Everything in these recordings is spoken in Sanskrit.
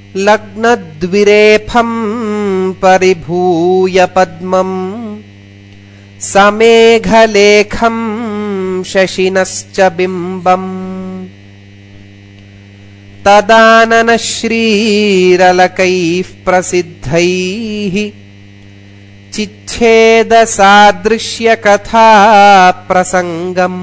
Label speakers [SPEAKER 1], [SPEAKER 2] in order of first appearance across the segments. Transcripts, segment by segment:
[SPEAKER 1] लग्नद्विरेफं परिभूय पद्मं समेघलेखं शशिनश्च बिम्बम् तदाननश्रीरलकैः प्रसिद्धैः चिच्छेदसादृश्यकथा प्रसङ्गम्।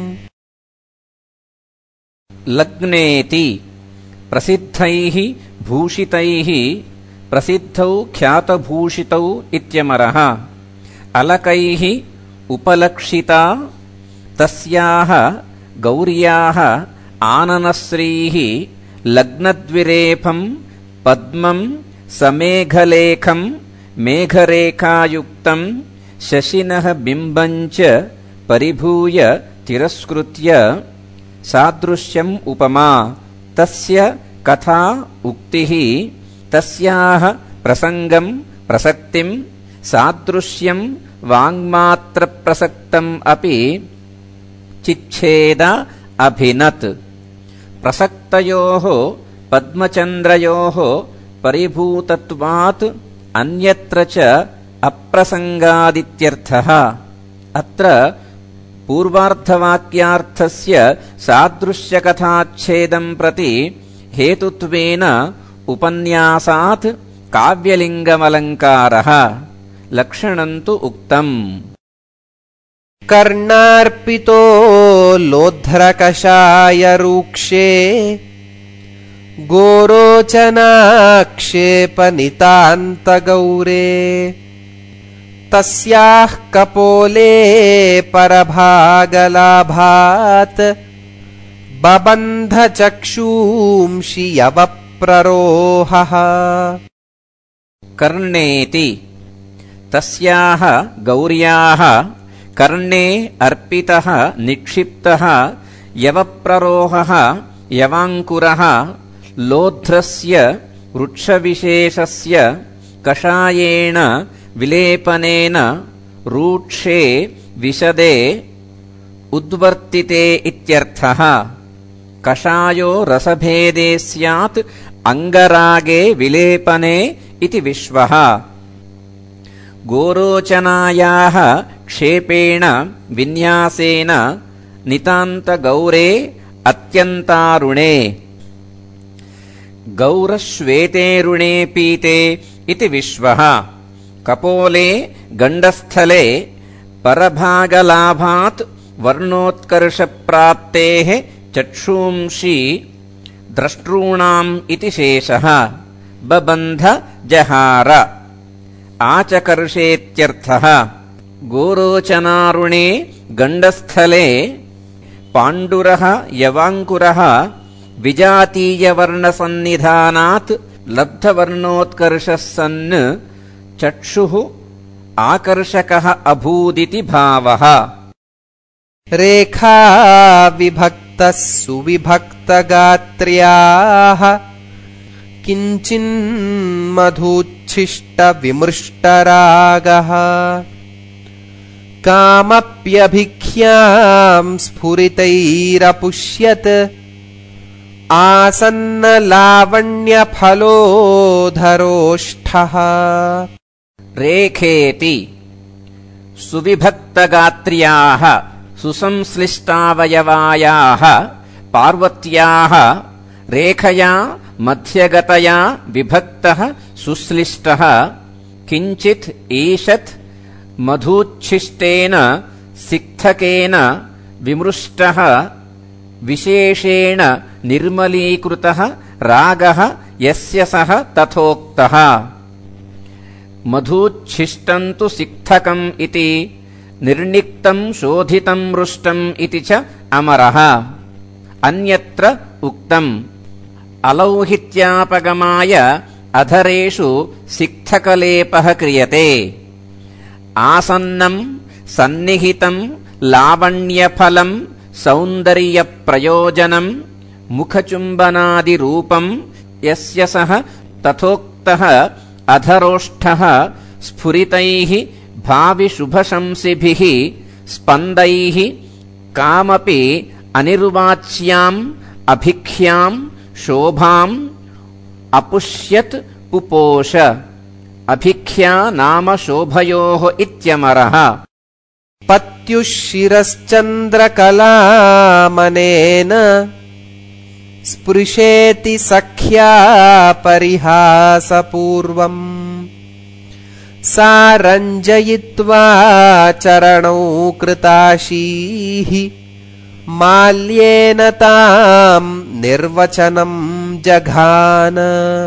[SPEAKER 2] लग्नेति प्रसिद्धैः भूषितैः प्रसिद्धौ ख्यातभूषितौ इत्यमरः। अलकैः उपलक्षिता तस्याः गौर्याः आननश्रीः लग्नद्विरेफं पद्मं समेघलेखं मेघरेखायुक्तं शशिनः बिम्बञ्च परिभूय तिरस्कृत्य सादृश्यम् उपमा तस्य कथा उक्तिः तस्याः प्रसङ्गं प्रसक्तिं सादृश्यं वाङ्मात्रप्रसक्तम् अपि चिच्छेद अभिनत्। प्रसक्तयोः पद्मचन्द्रयोः परिभूतत्वात् अन्यत्र च अप्रसङ्गादित्यर्थः। अत्र पूर्वार्धवाक्यार्थस्य सादृश्यकथाच्छेदं प्रति हेतुत्वेन उपन्यासात् काव्यलिङ्गमलङ्कारः लक्षणं तु उक्तम्।
[SPEAKER 1] कर्णार्पितो लोध्रकषायरूक्षे गोरोचनाक्षेपनितान्तगौरे तस्याः कपोले परभागलाभात् बबन्धचक्षूंषि यवप्ररोहः।
[SPEAKER 2] कर्णेति तस्याः गौर्याः कर्णे अर्पितः निक्षिप्तः यवप्ररोहः यवाङ्कुरः लोध्रस्य वृक्षविशेषस्य कषायेण विलेपनेन रूक्षे विशदे उद्वर्तिते इत्यर्थः। कषायो रसभेदे स्यात् अङ्गरागे विलेपने इति विश्वः। गोरोचनायाः क्षेपेण विन्यासेन नितान्तगौरे अत्यन्तारुणे गौरश्वेतेरुणे पीते इति विश्वः। कपोले गण्डस्थले परभागलाभात् वर्णोत्कर्षप्राप्तेः चक्षूंषि द्रष्टॄणाम् इति शेषः। बबन्ध जहार आचकर्षेत्यर्थः। गोरोचनारुणे गण्डस्थले पाण्डुरः यवाङ्कुरः विजातीयवर्णसन्निधानात् लब्धवर्णोत्कर्षः सन् चक्षुः आकर्षकः अभूदिति भावः।
[SPEAKER 1] रेखा विभक्तः सुविभक्तगात्र्याः किञ्चिन्मधुच्छिष्टविमृष्टरागः कामप्यभिख्याम् स्फुरितैरपुष्यत् आसन्नलावण्यफलोधरोष्ठः।
[SPEAKER 2] रेखेति सुविभक्तगात्र्याः सुसंश्लिष्टावयवायाः पार्वत्याः रेखया मध्यगतया विभक्तः सुश्लिष्टः किञ्चित् ईषत् मधुच्छिष्टेन सिक्थकेन विमृष्टः विशेषेण निर्मलीकृतः रागः यस्य सः तथोक्तः। मधुच्छिष्टम् तु सिक्थकम् इति निर्निक्तम् शोधितम् मृष्टम् इति च अमरः। अन्यत्र उक्तम् अलौहित्यापगमाय अधरेषु सिक्थकलेपः क्रियते। आसन्नम् सन्निहितम् लावण्यफलम् सौन्दर्यप्रयोजनम् मुखचुम्बनादिरूपम् यस्य सः तथोक्तः अधरोष्ठः स्फुरितैः भाविशुभशंसिभिः स्पन्दैः कामपि अनिर्वाच्याम् अभिख्याम् शोभाम् अपुष्यत् पुपोष अभिख्या नाम शोभयोः इत्यमरः
[SPEAKER 1] पत्युः शिरश्चन्द्रकलामनेन स्पृशेति सख्या परिहासपूर्वम् सा रञ्जयित्वा चरणौ कृताशीः माल्येन ताम् निर्वचनम् जघान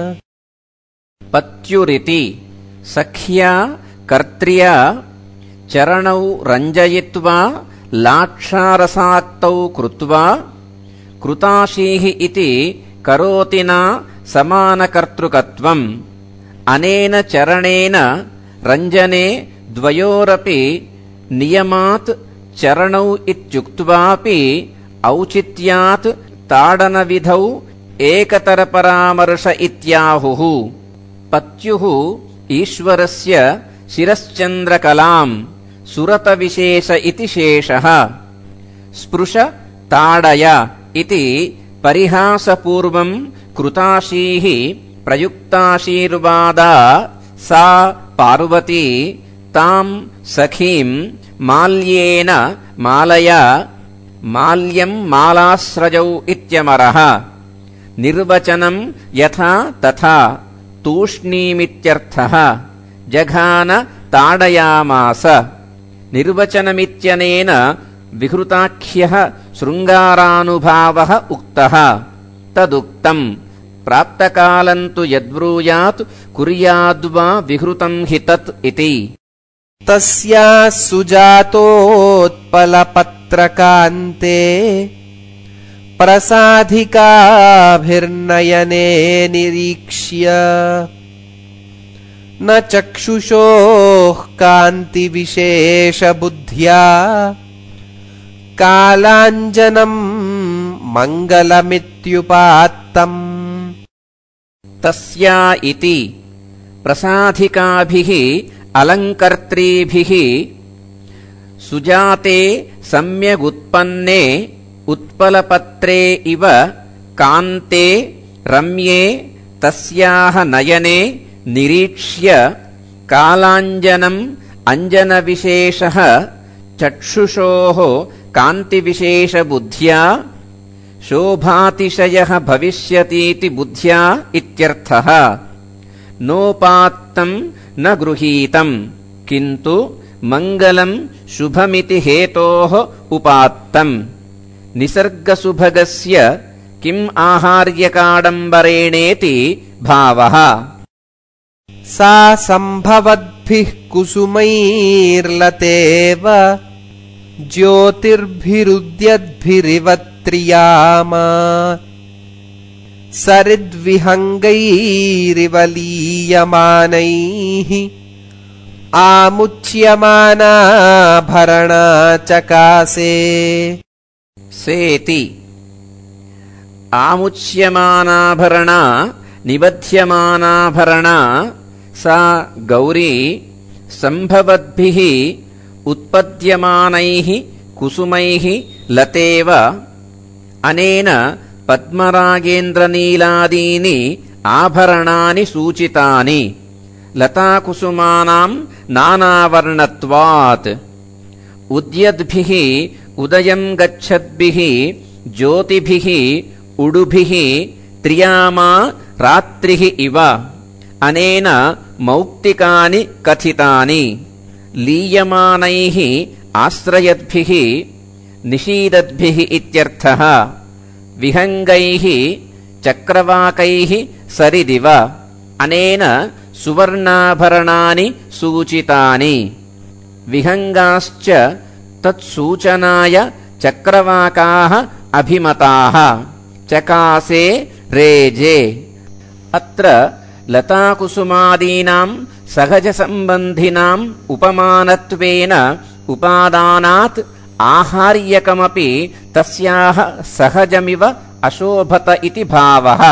[SPEAKER 2] पत्युरिति सख्या कर्त्र्या चरणौ रञ्जयित्वा लाक्षारसाक्तौ कृत्वा कृताशीः इति करोति न समानकर्तृकत्वम् अनेन चरणेन रञ्जने द्वयोरपि नियमात् चरणौ इत्युक्त्वापि औचित्यात् ताडनविधौ एकतरपरामर्श इत्याहुः पत्युः ईश्वरस्य शिरश्चन्द्रकलाम् सुरतविशेष इति शेषः स्पृश ताडय इति परिहासपूर्वम् कृताशीः प्रयुक्ताशीर्वादा सा पार्वती ताम् सखीम् माल्येन मालया माल्यम् मालास्रजौ इत्यमरः निर्वचनम् यथा तथा तूष्णीमित्यर्थः जघान ताडयामास निर्वचनमित्यनेन विहृताख्यः शृङ्गारानुभावः उक्तः तदुक्तम् प्राप्तकालम् तु यद्ब्रूयात् कुर्याद्वा विहृतम् हि तत् इति
[SPEAKER 1] तस्याः सुजातोत्पलपत्रकान्ते प्रसाधिकाभिर्नयने निरीक्ष्य न चक्षुषोः कान्तिविशेषबुद्ध्या कालाञ्जनम् मङ्गलमित्युपात्तम्
[SPEAKER 2] तस्या इति प्रसाधिकाभिः अलङ्कर्त्रीभिः सुजाते सम्यगुत्पन्ने उत्पलपत्रे इव कान्ते रम्ये तस्याः नयने निरीक्ष्य कालाञ्जनम् अञ्जनविशेषः चक्षुषोः कान्तिविशेषबुद्ध्या शोभातिशयः भविष्यतीति बुद्ध्या इत्यर्थः नोपात्तम् न गृहीतम् किन्तु मङ्गलम् शुभमिति हेतोः उपात्तम् निसर्गसुभगस्य किम् आहार्यकाडम्बरेणेति भावः
[SPEAKER 1] सा सम्भवद्भिः कुसुमैर्लतेव ज्योतिर्भिरुद्यद्भिरिव त्रियामा सरिद्विहङ्गैरिव लीयमानैः आमुच्यमानाभरणा चकासे
[SPEAKER 2] सेति आमुच्यमानाभरणा निबध्यमानाभरणा सा गौरी सम्भवद्भिः उत्पद्यमानैः कुसुमैः लतेव अनेन पद्मरागेन्द्रनीलादीनि आभरणानि सूचितानि लताकुसुमानाम् नानावर्णत्वात् उद्यद्भिः उदयम् गच्छद्भिः ज्योतिभिः उडुभिः त्रियामा रात्रिः इव अनेन मौक्तिकानि कथितानि लीयमानैः आश्रयद्भिः निषीदद्भिः इत्यर्थः विहङ्गैः चक्रवाकैः सरिदिव अनेन सुवर्णाभरणानि सूचितानि विहङ्गाश्च तत्सूचनाय चक्रवाकाः अभिमताः चकासे रेजे अत्र लताकुसुमादीनाम् सहजसम्बन्धिनाम् उपमानत्वेन उपादानात् आहार्यकमपि तस्याः सहजमिव अशोभत इति भावः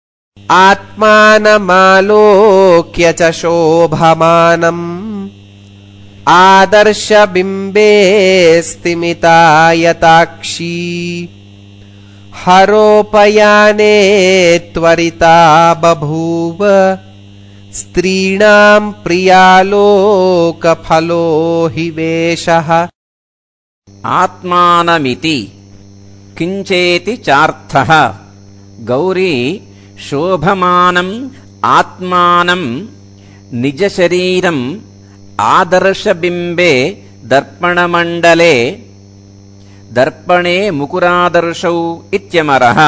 [SPEAKER 1] आत्मानमालोक्य च शोभमानम् आदर्शबिम्बे स्तिमितायताक्षी हरोपयाने त्वरिता बभूव स्त्रीणाम् प्रियालोकफलो हि वेशः।
[SPEAKER 2] आत्मानमिति किञ्चेति चार्थः। गौरी शोभमानम् आत्मानम् निजशरीरम् आदर्शबिम्बे दर्पणमण्डले दर्पणे मुकुरादर्शौ इत्यमरः।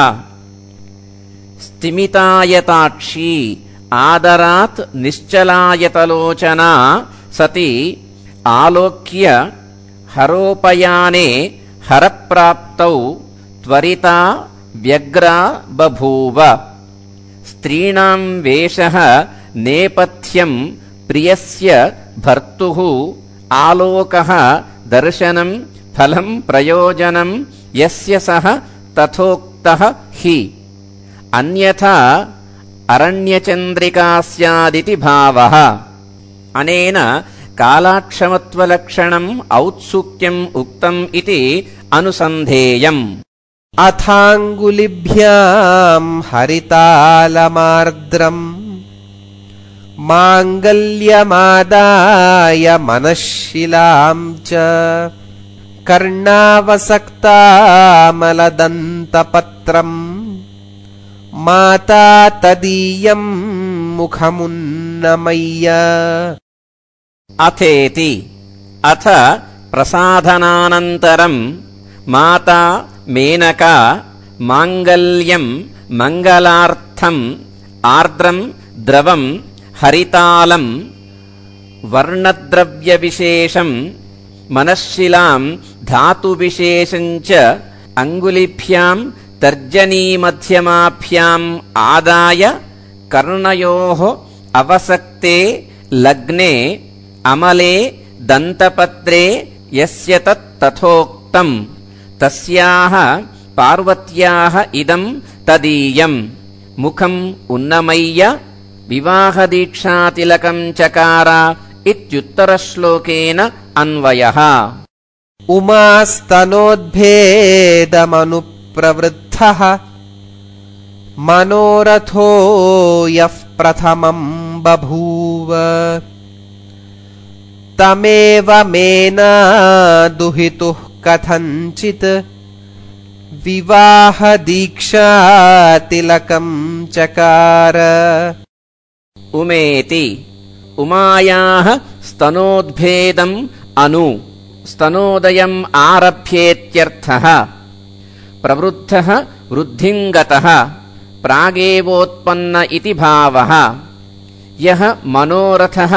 [SPEAKER 2] स्तिमितायताक्षी आदरात् निश्चलायतलोचना सति आलोक्य हरोपयाने हरप्राप्तौ त्वरिता व्यग्रा बभूव। स्त्रीणाम् वेशः नेपथ्यम् प्रियस्य भर्तुः आलोकः दर्शनम् फलम् प्रयोजनम् यस्य सः तथोक्तः हि। अन्यथा अरण्यचन्द्रिका स्यादिति भावः। अनेन कालाक्षमत्वलक्षणम् औत्सुक्यम् उक्तम् इति अनुसन्धेयम्।
[SPEAKER 1] अथाङ्गुलिभ्याम् हरितालमार्द्रम् माङ्गल्यमादाय मनःशिलाम् च कर्णावसक्तामलदन्तपत्रम् माता तदीयम् मुखमुन्नमय्य।
[SPEAKER 2] अथेति अथ प्रसाधनानन्तरम् माता मेनका माङ्गल्यम् मङ्गलार्थम् आर्द्रम् द्रवम् हरितालम् वर्णद्रव्यविशेषम् मनःशिलाम् धातुविशेषम् च अङ्गुलिभ्याम् तर्जनीमध्यमाभ्याम् आदाय कर्णयोः अवसक्ते लग्ने अमले दन्तपत्रे यस्य तथोक्तम् तस्याः पार्वत्याः इदम् तदीयम् मुखम् उन्नमय्य विवाहदीक्षातिलकम् चकार इत्युत्तरश्लोकेन अन्वयः।
[SPEAKER 1] उमास्तनोद्भेदमनुप्रवृद्धः मनोरथो यः प्रथमम् बभूव तमेव मेना दुहितुः कथञ्चित् विवाहदीक्षातिलकम् चकार।
[SPEAKER 2] उमेति उमायाः स्तनोद्भेदम् अनु स्तनोदयम् आरभ्येत्यर्थः। प्रवृद्धः वृद्धिम् गतः प्रागेवोत्पन्न इति भावः। यः मनोरथः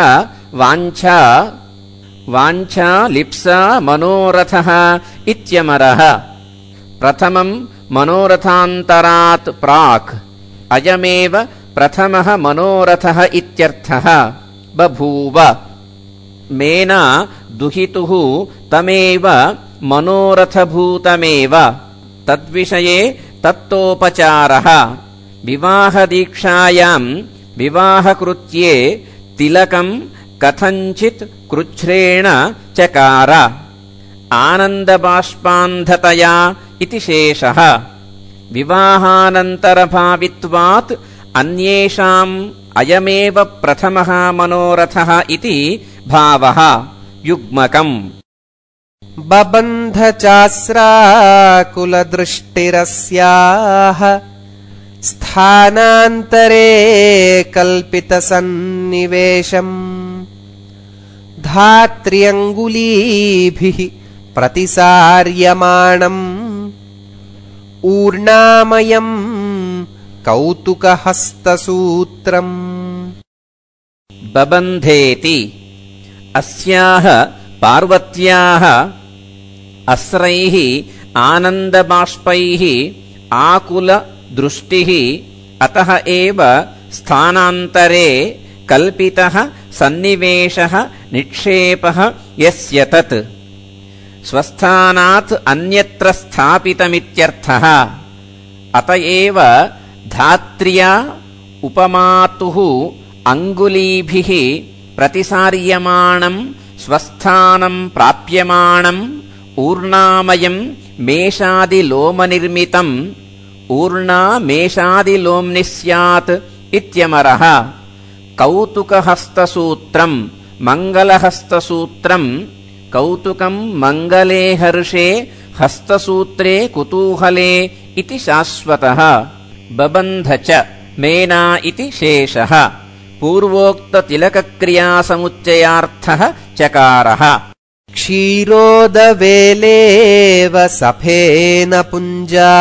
[SPEAKER 2] वाञ्छा लिप्सा मनोरथः इत्यमरः। प्रथमम् मनोरथान्तरात् प्राक् अयमेव प्रथमः मनोरथः इत्यर्थः बभूव। मेना दुहितुः तमेव मनोरथभूतमेव तद्विषये तत्तोपचारः। विवाहदीक्षायाम् विवाहकृत्ये तिलकम् कथञ्चित् कृच्छ्रेण चकार। आनन्दबाष्पान्धतया इति शेषः। विवाहानन्तरभावित्वात् अन्येषाम् अयमेव प्रथमः मनोरथः इति भावः युग्मकम्।
[SPEAKER 1] बबन्धचास्राकुलदृष्टिरस्याः स्थानान्तरे कल्पितसन्निवेशम् धात्र्यङ्गुलीभिः प्रतिसार्यमाणम् ऊर्णामयम् कौतुकहस्तसूत्रम्।
[SPEAKER 2] बबन्धेति अस्याः पार्वत्याः अस्रैः आनन्दबाष्पैः आकुलदृष्टिः अतः एव स्थानान्तरे कल्पितः सन्निवेशः निक्षेपः यस्य तत् स्वस्थानात् अन्यत्र स्थापितमित्यर्थः। अत एव धात्र्या उपमातुः अङ्गुलीभिः प्रतिसार्यमाणम् स्वस्थानम् प्राप्यमाणम् ऊर्णामयम् मेषादिलोमनिर्मितम् ऊर्णा मेषादिलोम्निः स्यात् इत्यमरः। कौतुकहस्तसूत्रम् मङ्गलहस्तसूत्रम् कौतुकम् मङ्गले हर्षे हस्तसूत्रे कुतूहले इति शाश्वतः। बबन्ध च मेना इति शेषः। पूर्वोक्ततिलकक्रियासमुच्चयार्थः चकारः।
[SPEAKER 1] क्षीरोदवेलेव सफेन पुञ्जा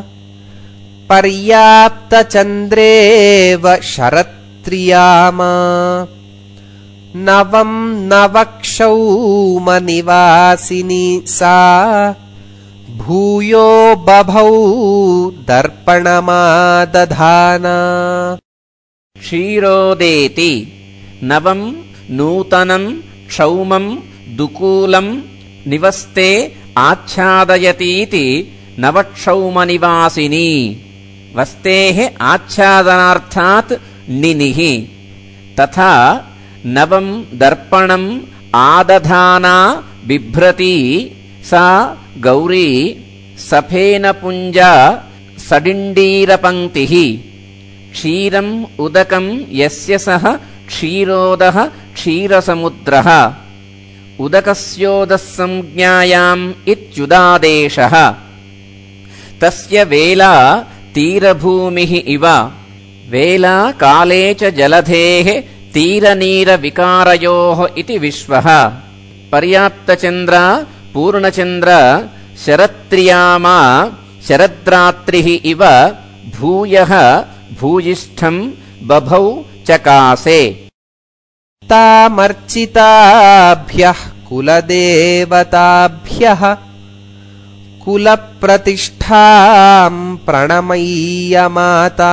[SPEAKER 1] पर्याप्तचन्द्रेव शरत्रियामा नवं नवक्षौमनिवासिनी सा भूयो बभौ दर्पणमादधाना।
[SPEAKER 2] क्षीरोदेति नवं नूतनं क्षौमं दुकूलं निवस्ते आच्छादयतीति नवक्षौमनिवासिनी। वस्तेः आच्छादनार्थात् निनिः। तथा नवं दर्पणम् आदधाना बिभ्रती सा गौरी सफेनपुञ्जा सडिण्डीरपङ्क्तिः। क्षीरम् उदकम् यस्य सः क्षीरोदः क्षीरसमुद्रः। उदकस्योदः संज्ञायाम् इत्युदादेशः। तस्य वेला तीरभूमिः इव। वेला काले च जलधेः तीरनीरविकारयोः इति विश्वः। पर्याप्तचन्द्र पूर्णचन्द्र शरत्रियामा शरद्रात्रिः इव भूयः भूयिष्ठम् बभौ चकासे।
[SPEAKER 1] तामर्चिताभ्यः कुलदेवताभ्यः कुलप्रतिष्ठाम् प्रणमय्य माता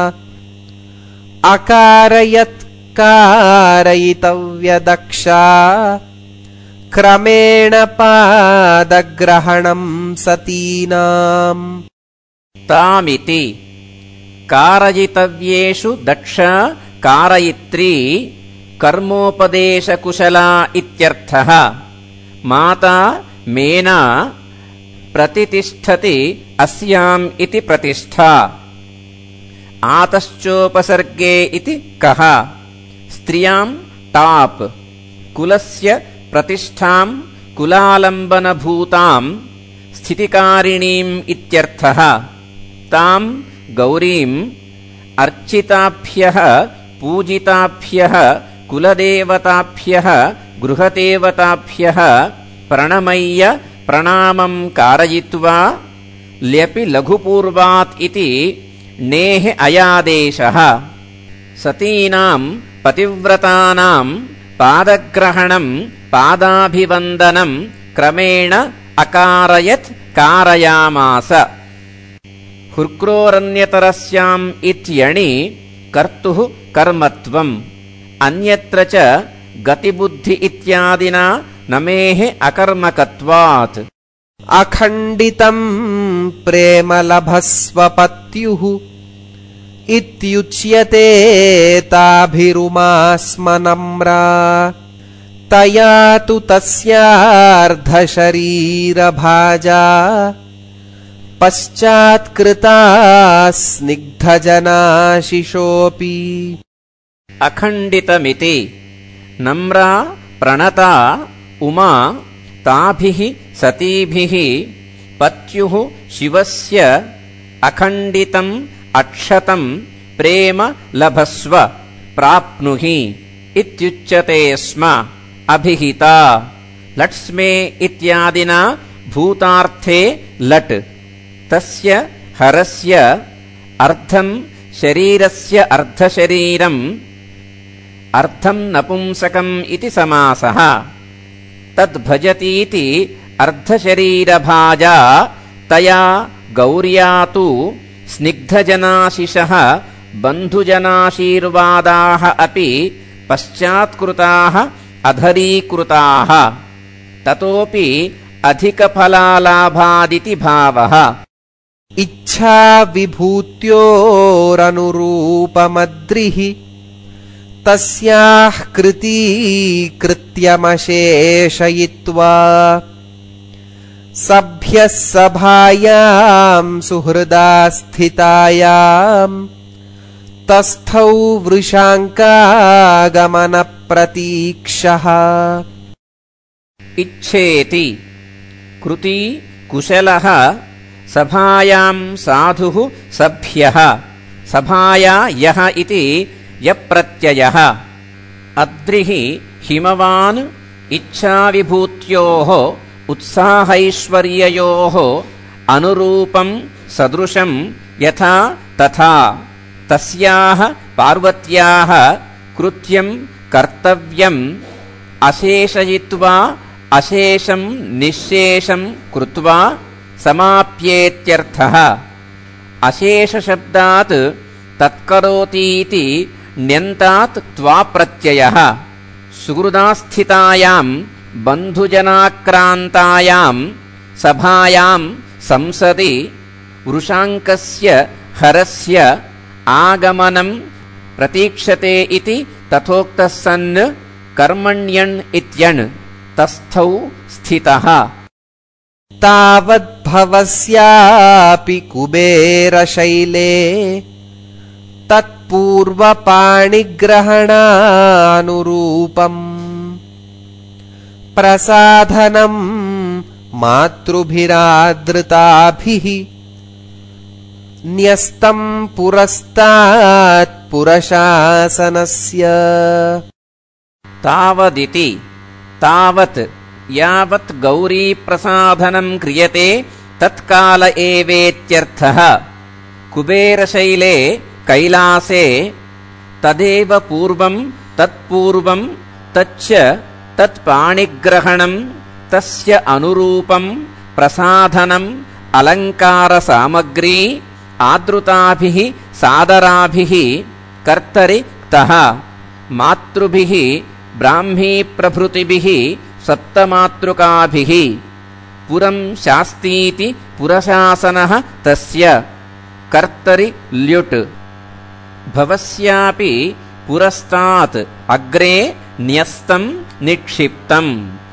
[SPEAKER 1] अकारयत् कारयितव्यदक्षा क्रमेण पादग्रहणम् सतीनाम्।
[SPEAKER 2] तामिति कारयितव्येषु दक्ष कारयित्री कर्मोपदेशकुशला इत्यर्थः। माता मेना प्रतितिष्ठति अस्याम् इति प्रतिष्ठा। आतश्चोपसर्गे इति कः। स्त्रियाम् ताप् कुलस्य प्रतिष्ठाम् कुलालम्बनभूताम् स्थितिकारिणीम् इत्यर्थः। ताम् गौरीम् अर्चिताभ्यः पूजिताभ्यः कुलदेवताभ्यः गृहदेवताभ्यः प्रणमय्य प्रणामम् कारयित्वा ल्यपि लघुपूर्वात् इति नेः अयादेशः। सतीनाम् पतिव्रतानाम् पादग्रहणम् पादाभिवन्दनम् क्रमेण अकारयत् कारयामास। हुर्क्रोरन्यतरस्याम् इत्यणि कर्तुः कर्मत्वम्। अन्यत्र च गतिबुद्धि इत्यादिना नमेः अकर्मकत्वात्।
[SPEAKER 1] अखण्डितम् प्रेम लभस्वपत्युः इत्युच्यते ताभिरुमास्मनम्रा। तया तु तस्यार्धशरीरभाजा पश्चात्कृता स्निग्धजनाशिशोऽपि।
[SPEAKER 2] अखण्डितमिति नम्रा प्रणता उमा ताभिः सतीभिः पत्युः शिवस्य अखण्डितम् अक्षतम् प्रेम लभस्व प्राप्नुहि इत्युच्यते स्म। अभिहिता लट्स्मे इत्यादिना भूतार्थे लट्। तस्य हरस्य अर्धम् शरीरस्य अर्धशरीरम् अर्धम् नपुंसकम् इति समासः। तद्भजतीति अर्धशरीरभाजा। तया गौर्या तु स्निग्धजनाशिषः बन्धुजनाशीर्वादाः अपि पश्चात्कृताः अधरीकृताः। ततोऽपि अधिकफलालाभादिति भावः।
[SPEAKER 1] इच्छा विभूत्योरनुरूपमद्रिः तस्याः कृती कृत्यमशेषयित्वा सभ्यः सभायाम् सुहृदा स्थितायाम् तस्थौ वृषाङ्कागमनप्रतीक्षः।
[SPEAKER 2] इच्छेति कृती कुशलः सभायां साधुः सभ्यः सभाया यः इति यप्रत्ययः अद्रिः हिमवान् इच्छाविभूत्योः उत्साहैश्वर्ययोः अनुरूपं सदृशं यथा तथा तस्याः पार्वत्याः कृत्यं कर्तव्यम् अशेषयित्वा अशेषं निःशेषं कृत्वा समाप्येत्यर्थः। अशेषशब्दात् तत्करोतीति ण्यन्तात् त्वाप्रत्ययः। सुहृदास्थितायां बन्धुजनाक्रान्तायां सभायां संसदि वृषाङ्कस्य हरस्य आगमनं प्रतीक्षते इति तथोक्तः सन् कर्मण्यण् इत्यण् तस्थौ स्थितः।
[SPEAKER 1] तावद्भवस्यापि कुबेरशैले तत्पूर्वपाणिग्रहणानुरूपम् प्रसाधनम् मातृभिरादृताभिः न्यस्तम् पुरस्तात् पुरशासनस्य।
[SPEAKER 2] तावदिति तावत् यावत् गौरीप्रसाधनं क्रियते तत्काल एवेत्यर्थः। कुबेरशैले कैलासे तदेव पूर्वं तत्पूर्वं तच्च तत्पाणिग्रहणं तस्य अनुरूपं प्रसाधनम् अलङ्कारसामग्री आदृताभिः सादराभिः कर्तरि क्तः। मातृभिः ब्राह्मीप्रभृतिभिः सप्तमातृकाभिः पुरं शास्तीति पुरशासनः तस्य कर्तरि ल्युट्। भवस्यापि पुरस्तात् अग्रे न्यस्तं निक्षिप्तम्।